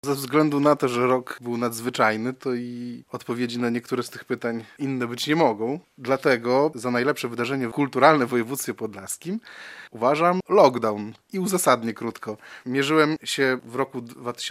Ze względu na to, że rok był nadzwyczajny, to i odpowiedzi na niektóre z tych pytań inne być nie mogą. Dlatego za najlepsze wydarzenie kulturalne w województwie podlaskim uważam lockdown. I uzasadnię krótko. Mierzyłem się w roku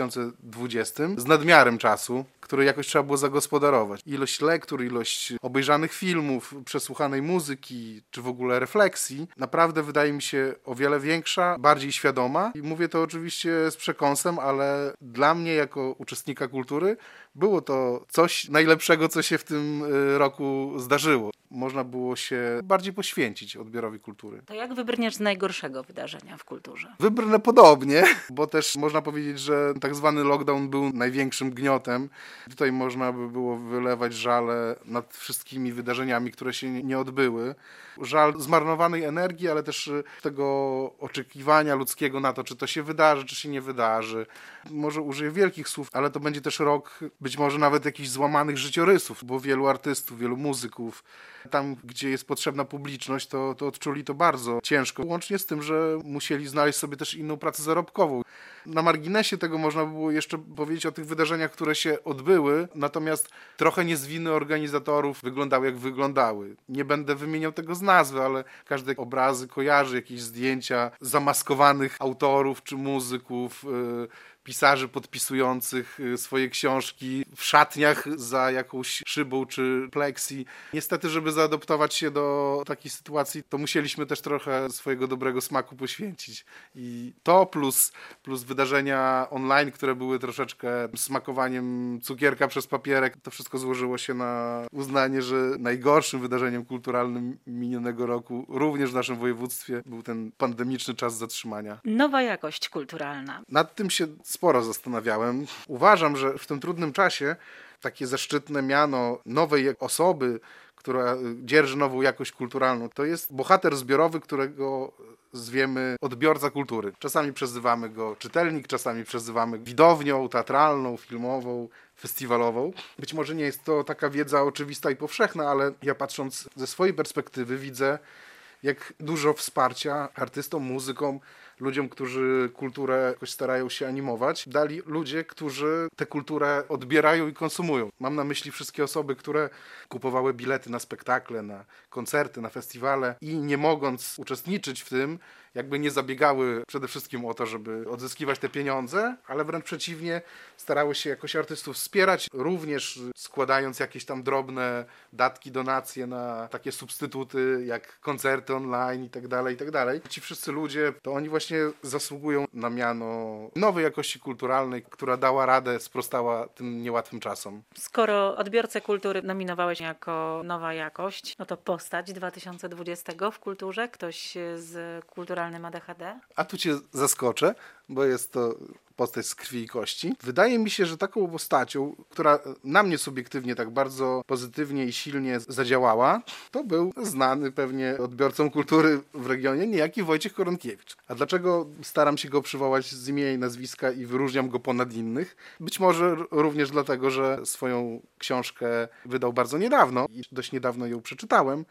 2020 z nadmiarem czasu, który jakoś trzeba było zagospodarować. Ilość lektur, ilość obejrzanych filmów, przesłuchanej muzyki, czy w ogóle refleksji, naprawdę wydaje mi się o wiele większa, bardziej świadoma. I mówię to oczywiście z przekąsem, ale dla mnie jako uczestnika kultury było to coś najlepszego, co się w tym roku zdarzyło. Można było się bardziej poświęcić odbiorowi kultury. To jak wybrniesz z najgorszego wydarzenia w kulturze? Wybrnę podobnie, bo też można powiedzieć, że tak zwany lockdown był największym gniotem. Tutaj można by było wylewać żale nad wszystkimi wydarzeniami, które się nie odbyły. Żal zmarnowanej energii, ale też tego oczekiwania ludzkiego na to, czy to się wydarzy, czy się nie wydarzy. Może użyję wielkich słów, ale to będzie też rok być może nawet jakichś złamanych życiorysów, bo wielu artystów, wielu muzyków, tam gdzie jest potrzebna publiczność, to odczuli to bardzo ciężko. Łącznie z tym, że musieli znaleźć sobie też inną pracę zarobkową. Na marginesie tego można by było jeszcze powiedzieć o tych wydarzeniach, które się odbyły, natomiast trochę nie z winy organizatorów wyglądały jak wyglądały. Nie będę wymieniał tego z nazwy, ale każde obrazy kojarzy, jakieś zdjęcia zamaskowanych autorów czy muzyków, pisarzy podpisujących swoje książki w szatniach za jakąś szybą czy pleksji. Niestety, żeby zaadoptować się do takiej sytuacji, to musieliśmy też trochę swojego dobrego smaku poświęcić. I to plus wydarzenia online, które były troszeczkę smakowaniem cukierka przez papierek, to wszystko złożyło się na uznanie, że najgorszym wydarzeniem kulturalnym minionego roku, również w naszym województwie, był ten pandemiczny czas zatrzymania. Nowa jakość kulturalna. Nad tym się sporo zastanawiałem. Uważam, że w tym trudnym czasie takie zaszczytne miano nowej osoby, która dzierży nową jakość kulturalną, to jest bohater zbiorowy, którego zwiemy odbiorca kultury. Czasami przezywamy go czytelnik, czasami przezywamy widownią teatralną, filmową, festiwalową. Być może nie jest to taka wiedza oczywista i powszechna, ale ja patrząc ze swojej perspektywy widzę, jak dużo wsparcia artystom, muzykom, ludziom, którzy kulturę jakoś starają się animować, dali ludzie, którzy tę kulturę odbierają i konsumują. Mam na myśli wszystkie osoby, które kupowały bilety na spektakle, na koncerty, na festiwale i nie mogąc uczestniczyć w tym, jakby nie zabiegały przede wszystkim o to, żeby odzyskiwać te pieniądze, ale wręcz przeciwnie, starały się jakoś artystów wspierać, również składając jakieś tam drobne datki, donacje na takie substytuty jak koncerty online i tak dalej, i tak dalej. Ci wszyscy ludzie, to oni właśnie zasługują na miano nowej jakości kulturalnej, która dała radę, sprostała tym niełatwym czasom. Skoro odbiorcę kultury nominowałeś jako nowa jakość, no to postać 2020 w kulturze, ktoś z kulturalnym ADHD? A tu cię zaskoczę, bo jest to postać z krwi i kości. Wydaje mi się, że taką postacią, która na mnie subiektywnie tak bardzo pozytywnie i silnie zadziałała, to był znany pewnie odbiorcom kultury w regionie niejaki Wojciech Koronkiewicz. A dlaczego staram się go przywołać z imienia i nazwiska i wyróżniam go ponad innych? Być może również dlatego, że swoją książkę wydał bardzo niedawno i dość niedawno ją przeczytałem,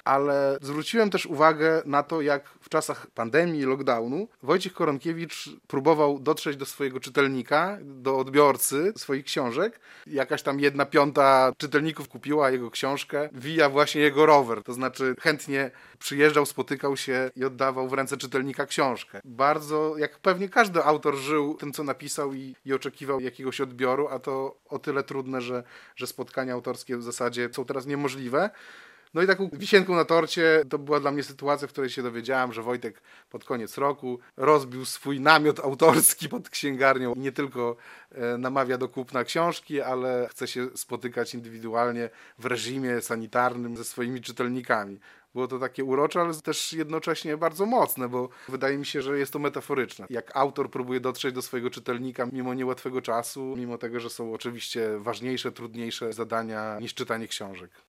ale zwróciłem też uwagę na to, jak w czasach pandemii, lockdownu Wojciech Koronkiewicz próbował dotrzeć do swojego czytelnika, do odbiorcy swoich książek. Jakaś tam 1/5 czytelników kupiła jego książkę via właśnie jego rower. To znaczy chętnie przyjeżdżał, spotykał się i oddawał w ręce czytelnika książkę. Bardzo, jak pewnie każdy autor, żył tym, co napisał i oczekiwał jakiegoś odbioru, a to o tyle trudne, że spotkania autorskie w zasadzie są teraz niemożliwe. No i taką wisienką na torcie to była dla mnie sytuacja, w której się dowiedziałem, że Wojtek pod koniec roku rozbił swój namiot autorski pod księgarnią i nie tylko namawia do kupna książki, ale chce się spotykać indywidualnie w reżimie sanitarnym ze swoimi czytelnikami. Było to takie urocze, ale też jednocześnie bardzo mocne, bo wydaje mi się, że jest to metaforyczne. Jak autor próbuje dotrzeć do swojego czytelnika mimo niełatwego czasu, mimo tego, że są oczywiście ważniejsze, trudniejsze zadania niż czytanie książek.